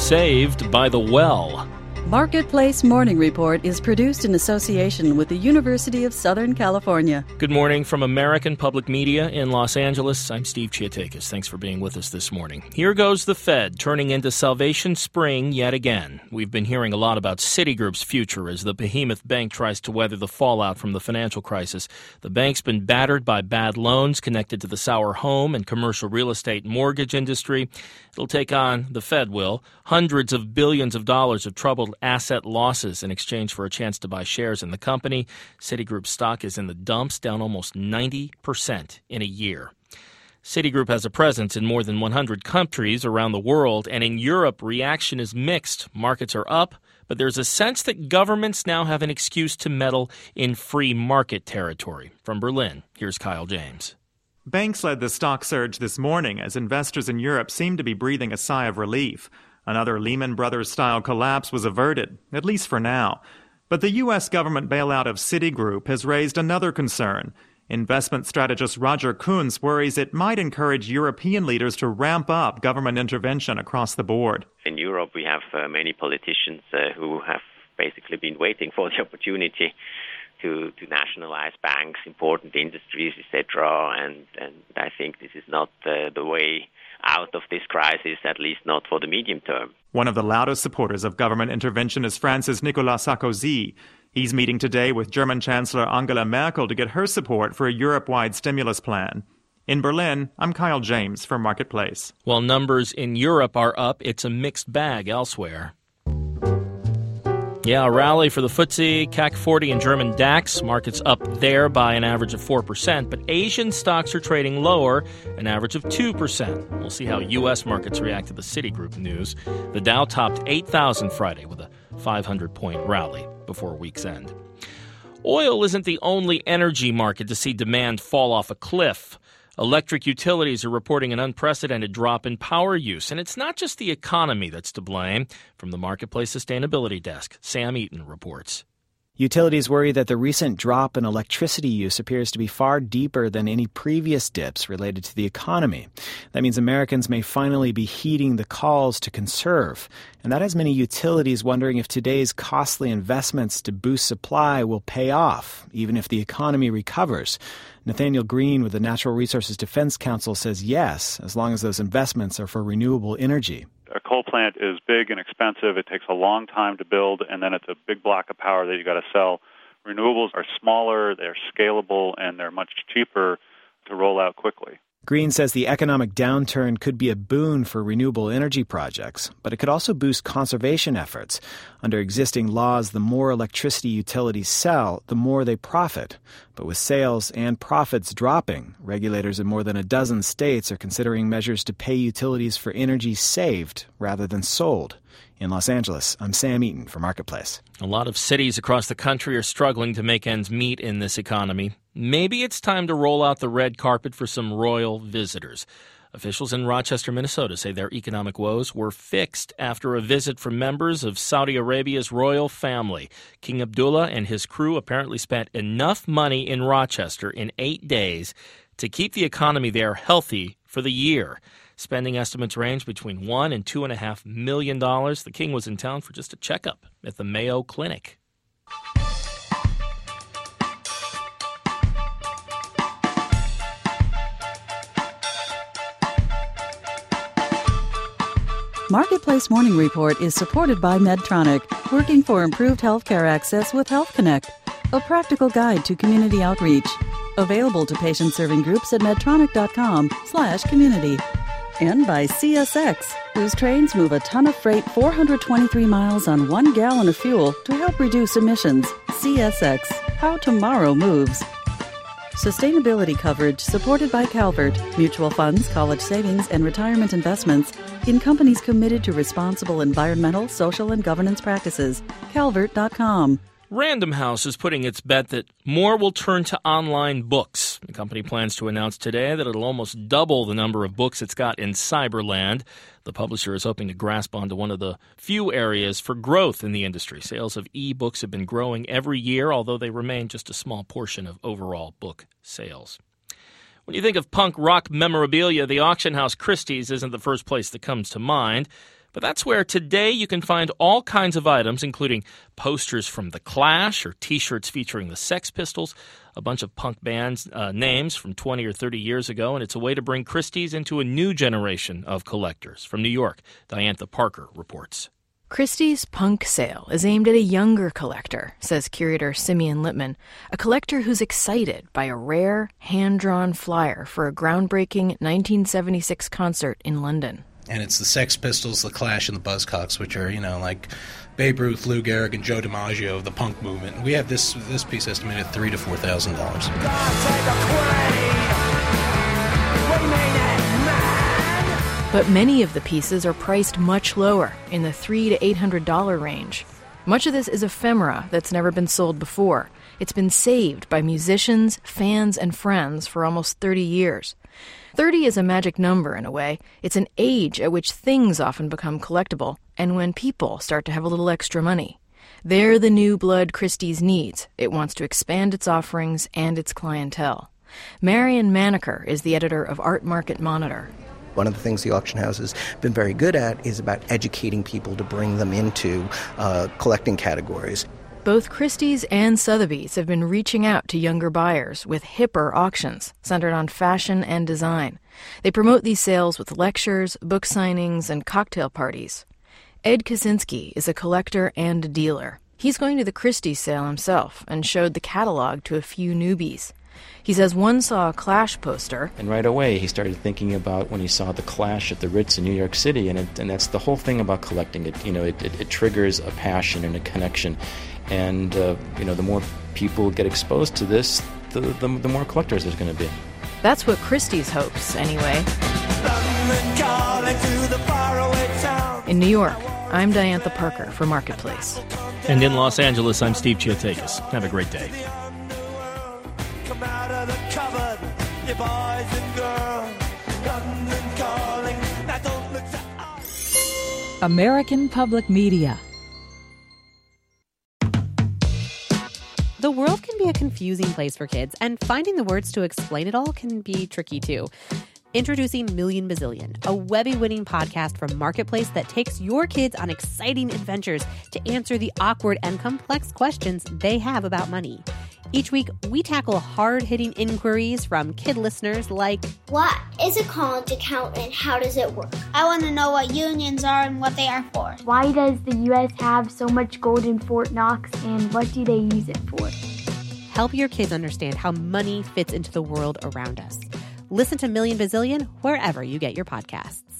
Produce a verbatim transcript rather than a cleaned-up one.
saved by the well. Marketplace Morning Report is produced in association with the University of Southern California. Good morning from American Public Media in Los Angeles. I'm Steve Chiatakis. Thanks for being with us this morning. Here goes the Fed, turning into Salvation Spring yet again. We've been hearing a lot about Citigroup's future as the behemoth bank tries to weather the fallout from the financial crisis. The bank's been battered by bad loans connected to the sour home and commercial real estate mortgage industry. It'll take on, the Fed will, hundreds of billions of dollars of troubled asset losses in exchange for a chance to buy shares in the company. Citigroup stock is in the dumps, down almost ninety percent in a year. Citigroup has a presence in more than one hundred countries around the world, and in Europe, reaction is mixed. Markets are up, but there's a sense that governments now have an excuse to meddle in free market territory. From Berlin, here's Kyle James. Banks led the stock surge this morning as investors in Europe seemed to be breathing a sigh of relief. Another Lehman Brothers-style collapse was averted, at least for now. But the U S government bailout of Citigroup has raised another concern. Investment strategist Roger Kunz worries it might encourage European leaders to ramp up government intervention across the board. In Europe, we have uh, many politicians uh, who have basically been waiting for the opportunity to, to nationalize banks, important industries, et cetera. And, and I think this is not uh, the way out of this crisis, at least not for the medium term. One of the loudest supporters of government intervention is France's Nicolas Sarkozy. He's meeting today with German Chancellor Angela Merkel to get her support for a Europe-wide stimulus plan. In Berlin, I'm Kyle James for Marketplace. While numbers in Europe are up, it's a mixed bag elsewhere. Yeah, a rally for the F T S E, C A C forty, and German DAX. Markets up there by an average of four percent, but Asian stocks are trading lower, an average of two percent. We'll see how U S markets react to the Citigroup news. The Dow topped eight thousand Friday with a five hundred point rally before week's end. Oil isn't the only energy market to see demand fall off a cliff. Electric utilities are reporting an unprecedented drop in power use, and it's not just the economy that's to blame. From the Marketplace Sustainability Desk, Sam Eaton reports. Utilities worry that the recent drop in electricity use appears to be far deeper than any previous dips related to the economy. That means Americans may finally be heeding the calls to conserve, and that has many utilities wondering if today's costly investments to boost supply will pay off, even if the economy recovers. Nathaniel Green with the Natural Resources Defense Council says yes, as long as those investments are for renewable energy. A coal plant is big and expensive. It takes a long time to build, and then it's a big block of power that you got to sell. Renewables are smaller, they're scalable, and they're much cheaper to roll out quickly. Green says the economic downturn could be a boon for renewable energy projects, but it could also boost conservation efforts. Under existing laws, the more electricity utilities sell, the more they profit. But with sales and profits dropping, regulators in more than a dozen states are considering measures to pay utilities for energy saved rather than sold. In Los Angeles, I'm Sam Eaton for Marketplace. A lot of cities across the country are struggling to make ends meet in this economy. Maybe it's time to roll out the red carpet for some royal visitors. Officials in Rochester, Minnesota say their economic woes were fixed after a visit from members of Saudi Arabia's royal family. King Abdullah and his crew apparently spent enough money in Rochester in eight days to keep the economy there healthy for the year. Spending estimates range between one and two and a half million dollars. The king was in town for just a checkup at the Mayo Clinic. Marketplace Morning Report is supported by Medtronic, working for improved healthcare access with Health Connect, a practical guide to community outreach. Available to patient-serving groups at medtronic.com slash community. And by C S X, whose trains move a ton of freight four hundred twenty-three miles on one gallon of fuel to help reduce emissions. C S X, how tomorrow moves. Sustainability coverage supported by Calvert, mutual funds, college savings, and retirement investments in companies committed to responsible environmental, social, and governance practices. Calvert dot com. Random House is putting its bet that more will turn to online books. The company plans to announce today that it'll almost double the number of books it's got in Cyberland. The publisher is hoping to grasp onto one of the few areas for growth in the industry. Sales of e-books have been growing every year, although they remain just a small portion of overall book sales. When you think of punk rock memorabilia, the auction house Christie's isn't the first place that comes to mind. But that's where today you can find all kinds of items, including posters from The Clash or T-shirts featuring the Sex Pistols, a bunch of punk bands uh, names from twenty or thirty years ago, and it's a way to bring Christie's into a new generation of collectors. From New York, Diantha Parker reports. Christie's Punk Sale is aimed at a younger collector, says curator Simeon Littman, a collector who's excited by a rare, hand-drawn flyer for a groundbreaking nineteen seventy-six concert in London. And it's the Sex Pistols, the Clash, and the Buzzcocks, which are, you know, like Babe Ruth, Lou Gehrig, and Joe DiMaggio of the punk movement. We have this this piece estimated at three to four thousand dollars. But many of the pieces are priced much lower, in the three to eight hundred dollar range. Much of this is ephemera that's never been sold before. It's been saved by musicians, fans, and friends for almost thirty years. thirty is a magic number in a way. It's an age at which things often become collectible, and when people start to have a little extra money. They're the new blood Christie's needs. It wants to expand its offerings and its clientele. Marion Maneker is the editor of Art Market Monitor. One of the things the auction house has been very good at is about educating people to bring them into uh, collecting categories. Both Christie's and Sotheby's have been reaching out to younger buyers with hipper auctions centered on fashion and design. They promote these sales with lectures, book signings, and cocktail parties. Ed Kaczynski is a collector and a dealer. He's going to the Christie's sale himself and showed the catalog to a few newbies. He says one saw a Clash poster. And right away he started thinking about when he saw the Clash at the Ritz in New York City, and it, and that's the whole thing about collecting. It you know it, it, it triggers a passion and a connection, and uh, you know the more people get exposed to this, the the, the more collectors there's going to be. That's what Christie's hopes, anyway. In New York, I'm Diantha Parker for Marketplace. And in Los Angeles, I'm Steve Chiatakis. Have a great day. American Public Media. The world can be a confusing place for kids, and finding the words to explain it all can be tricky too. Introducing Million Bazillion, a Webby-winning podcast from Marketplace that takes your kids on exciting adventures to answer the awkward and complex questions they have about money. Each week, we tackle hard-hitting inquiries from kid listeners like, what is a college account and how does it work? I want to know what unions are and what they are for. Why does the U S have so much gold in Fort Knox, and what do they use it for? Help your kids understand how money fits into the world around us. Listen to Million Bazillion wherever you get your podcasts.